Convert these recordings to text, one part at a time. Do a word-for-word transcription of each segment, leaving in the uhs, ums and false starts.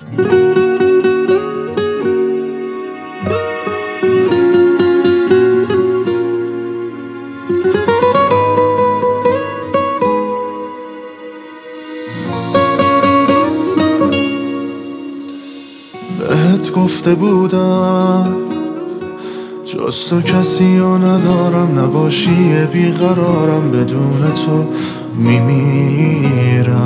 بهت گفته بودم جز تو کسی رو ندارم، نباشی بیقرارم، بدون تو میمیرم.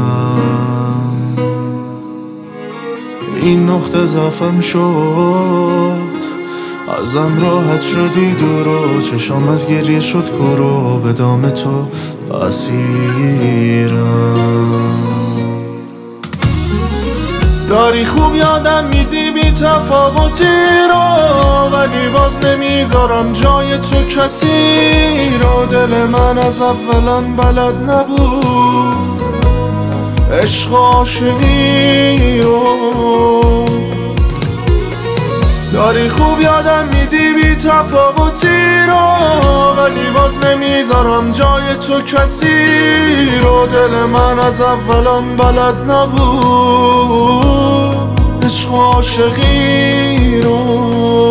این نقطه ضعفم شد، ازم راحت شدی دور و چشام از گریه شد کرو، به دام تو اسیرم. داری خوب یادم میدی بی تفاوتی رو، ولی باز نمیذارم جای تو کسی رو. دل من از اولا بلد نبود عشق و عاشقی رو. داری خوب یادم میدی بی تفاوتی رو، ولی باز نمیذارم جای تو کسی رو. دل من از اولا بلد نبود عشق و عاشقی رو.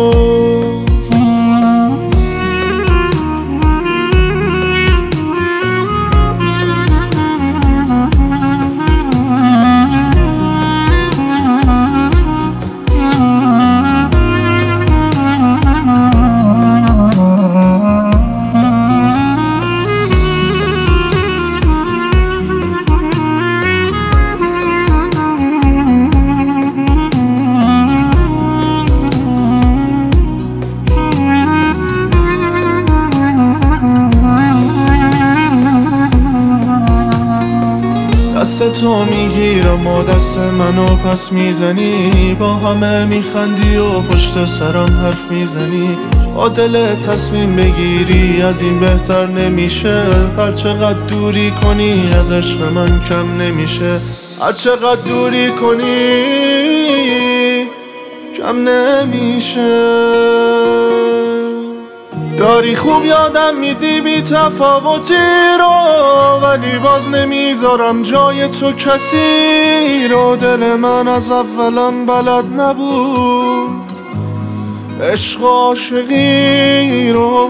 دست تو میگیرم و دست منو پس میزنی، با همه میخندی و پشت سرم حرف میزنی. با دل تصمیم بگیری از این بهتر نمیشه، هر چقدر دوری کنی از عشق من کم نمیشه. هر چقدر دوری کنی کم نمیشه. داری خوب یادم میدی بی تفاوتی رو، ولی باز نمیذارم جای تو کسی رو. دل من از اولا بلد نبود عشق و عاشقی رو.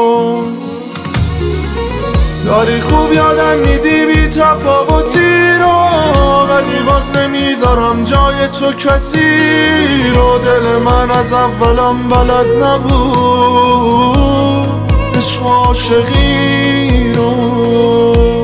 داری خوب یادم میدی بی تفاوتی رو، ولی باز نمیذارم جای تو کسی رو. دل من از اولا بلد نبود عشق و عاشقی رو.